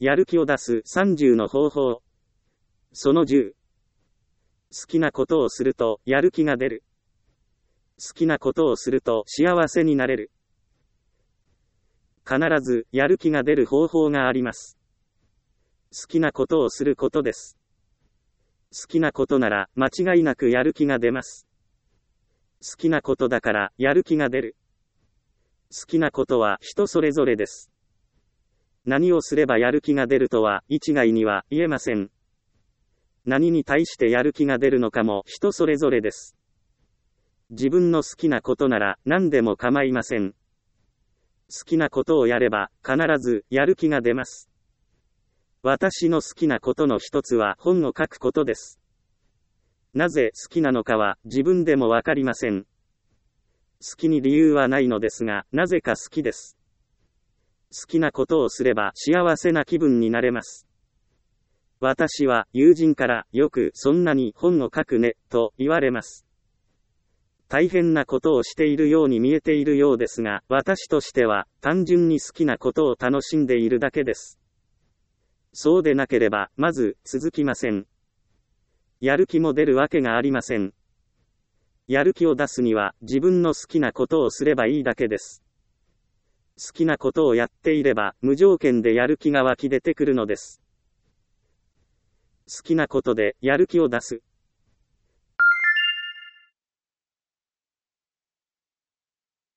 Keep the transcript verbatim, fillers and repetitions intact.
やる気を出すさんじゅうの方法。そのじゅう。好きなことをするとやる気が出る。好きなことをすると幸せになれる。必ずやる気が出る方法があります。好きなことをすることです。好きなことなら間違いなくやる気が出ます。好きなことだからやる気が出る。好きなことは人それぞれです。何をすればやる気が出るとは一概には言えません。何に対してやる気が出るのかも人それぞれです。自分の好きなことなら何でも構いません。好きなことをやれば必ずやる気が出ます。私の好きなことの一つは本を書くことです。なぜ好きなのかは自分でもわかりません。好きに理由はないのですが、なぜか好きです。好きなことをすれば幸せな気分になれます。私は友人からよくそんなに本を書くね、と言われます。大変なことをしているように見えているようですが、私としては単純に好きなことを楽しんでいるだけです。そうでなければ、まず続きません。やる気も出るわけがありません。やる気を出すには自分の好きなことをすればいいだけです。好きなことをやっていれば無条件でやる気が湧き出てくるのです。好きなことでやる気を出す。